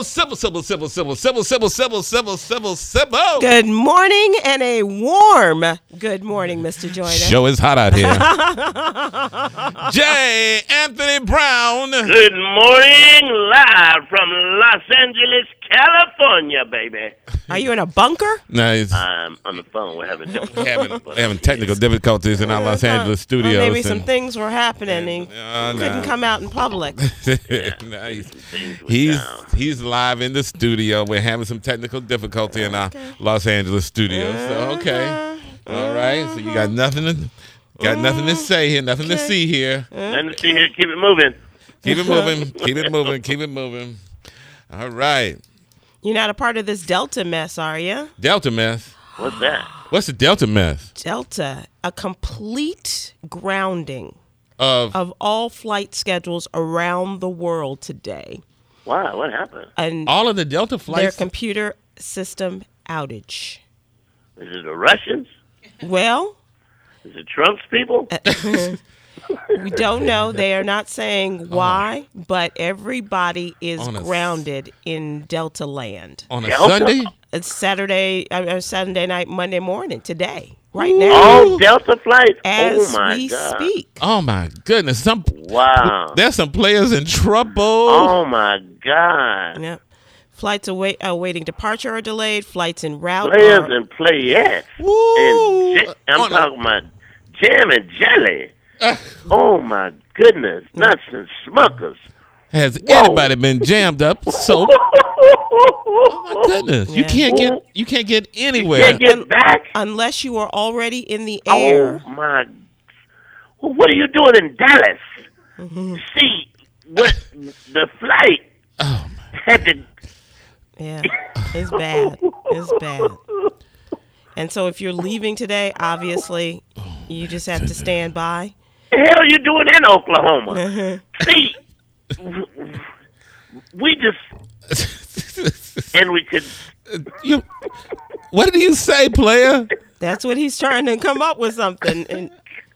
Sybil. Good morning and a warm good morning, Mr. Joyner. Show is hot out here. J. Anthony Brown. Good morning, live from Los Angeles, California, baby. Are you in a bunker? Nice. I'm on the phone. We're having difficulties. Having technical difficulties in our Los Angeles studios. Well, maybe some things were happening and couldn't come out in public. He's live in the studio. We're having some technical difficulty in our Los Angeles studios. So all right. So you got nothing to say here, nothing to see here. Nothing to see here. Keep it moving. Keep it moving. Keep it moving. Keep it moving. All right. You're not a part of this Delta mess, are you? Delta mess. What's that? What's the Delta mess? Delta, a complete grounding Of all flight schedules around the world today. Wow, what happened? And all of the Delta their flights. computer system outage. Is it the Russians? Well, Is it Trump's people? we don't know. They are not saying why, but everybody is grounded in Delta land. On a Delta? Sunday? It's Saturday night, Monday morning, today, right now. All Delta flights? As oh, my we God. speak. Oh, my goodness. Wow. There's some players in trouble. Oh, my God. Yep. Flights awaiting departure are delayed. Flights en route Players and playettes. Woo. I'm talking about jam and jelly. Oh, my goodness. Nuts and Smuckers. Has anybody been jammed up? So, oh my goodness, you can't get anywhere. You can't get back unless you are already in the air. Oh my! Well, what are you doing in Dallas? See, what the flight had to. Yeah, it's bad. It's bad. And so, if you're leaving today, obviously, you just have to stand by. The hell are you doing in Oklahoma? See. We just and we could. What did you say, player? That's what he's trying to come up with something. And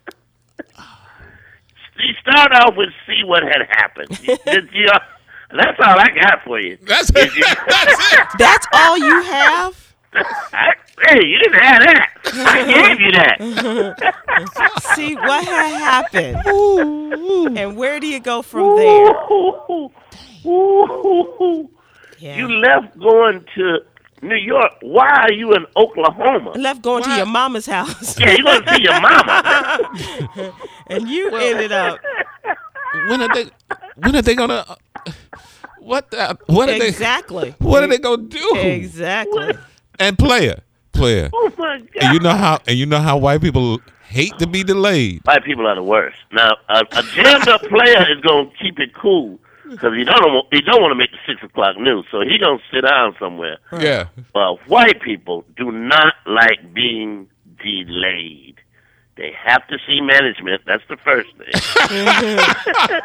you start off with see what had happened. That's all I got for you. That's it. That's all you have. Hey, you didn't have that. I gave you that. See what had happened, and where do you go from there? Yeah. You left going to New York. Why are you in Oklahoma? I left going to your mama's house. Yeah, you going to see your mama. And you ended up. When are they gonna? What are exactly? What are they gonna do? Exactly. And player. Oh my God! And you know how white people hate to be delayed. White people are the worst. Now, a jammed up player is gonna keep it cool because he don't want to make the 6 o'clock news, so he gonna sit down somewhere. Yeah. But white people do not like being delayed. They have to see management. That's the first thing.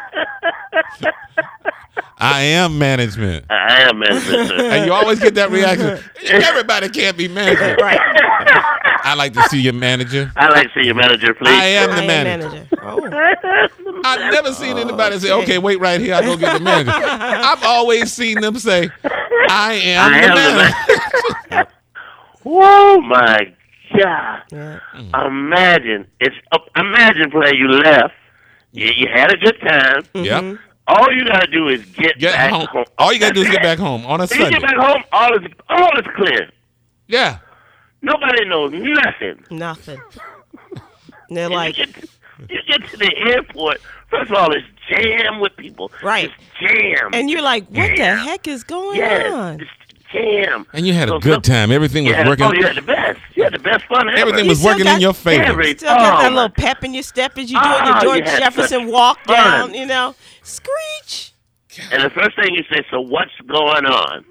I am management. I am management, sir. And you always get that reaction. Everybody can't be management. Right. I like to see your manager. I like to see your manager, please. I am the manager. Oh. I've never seen anybody say, okay, wait right here. I'll go get the manager. I've always seen them say, I am the manager. Oh, my God. Yeah. Imagine, player, you left. You had a good time. Yep. All you got to do is get back home. All you got to do is get back home on a Sunday. You get back home, all is clear. Yeah. Nobody knows nothing. Nothing. They're like, you get to the airport. First of all, it's jam with people. Right. It's jam. And you're like, what the heck is going on? It's jam. And you had a good time. Everything was working. Oh, you had the best. You had the best fun ever. Everything was working in your favor. You still got that little pep in your step as you doing your George Jefferson walk down, you know. Screech. And the first thing you say, so what's going on?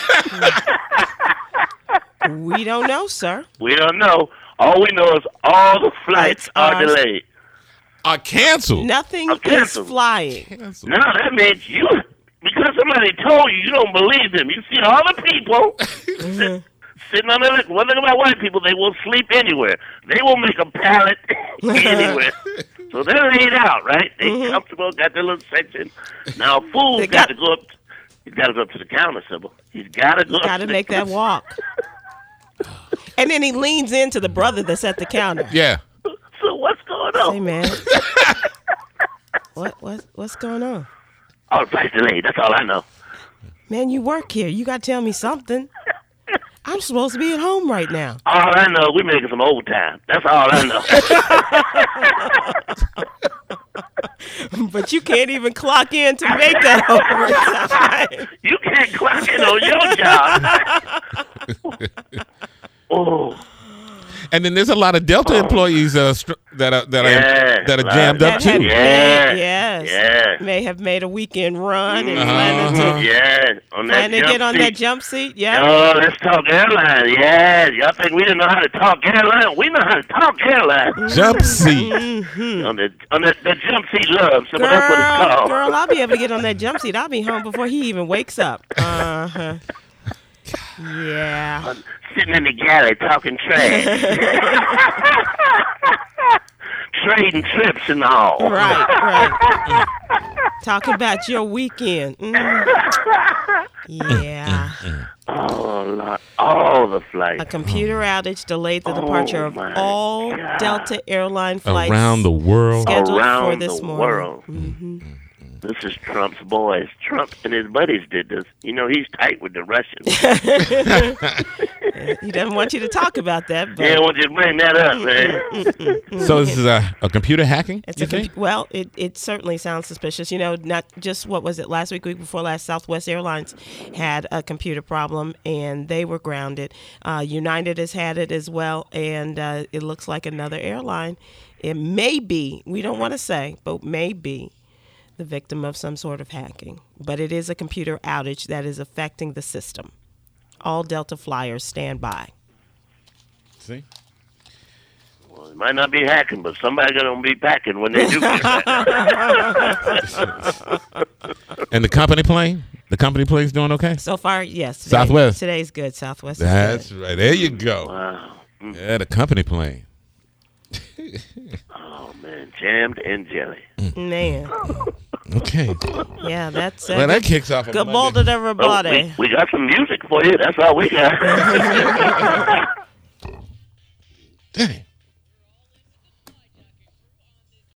We don't know, sir. We don't know. All we know is all the flights are delayed. Are canceled. Nothing is flying. Canceled. No, that means because somebody told you, you don't believe them. You see all the people sitting on the one thing about white people, they will sleep anywhere. They will make a pallet anywhere. So they're laid out, right? They comfortable, got their little section. Now fools got to go up He's got to go up to the counter, Sybil. He's got to go. Got to make that walk. And then he leans into the brother that's at the counter. Yeah. So what's going on? Hey, man. What's going on? Oh, the flight's delayed. That's all I know. Man, you work here. You got to tell me something. I'm supposed to be at home right now. All I know, we're making some overtime. That's all I know. But you can't even clock in to make that overtime. You can't clock in on your job. Oh. And then there's a lot of Delta employees that are jammed up too. Yes. May have made a weekend run and planning to get on that jump seat. Yeah. Oh, let's talk airline. Yeah. Y'all think we didn't know how to talk airline? We know how to talk airline. Jump seat. On the jump seat love. So that's what it's called. Girl, I'll be able to get on that jump seat. I'll be home before he even wakes up. Uh-huh. Yeah. Sitting in the galley talking trash. Trading trips and all. Right. Talking about your weekend. Yeah. Oh, Lord. All the flights. A computer outage delayed the departure of all Delta airline flights around the world. Scheduled around for this the morning. world. Mm-hmm. This is Trump's boys. Trump and his buddies did this. You know, he's tight with the Russians. He doesn't want you to talk about that. But He don't want you to bring that up, man. So this is a computer hacking? It's you think? Well, it certainly sounds suspicious. You know, not just, what was it, last week before last, Southwest Airlines had a computer problem, and they were grounded. United has had it as well, and it looks like another airline. It may be, we don't want to say, but may be the victim of some sort of hacking. But it is a computer outage that is affecting the system. All Delta flyers stand by. See? Well, it might not be hacking, but somebody going to be packing when they do get back. And the company plane? The company plane's doing okay? So far, yes. Southwest. Today's good. Southwest That's is good. right. There you go. Wow. Yeah, the company plane. Oh, man. Jammed in jelly. Man. Okay. Yeah, that's Well, that kicks off. good morning, everybody. We got some music for you. That's all we got. Dang.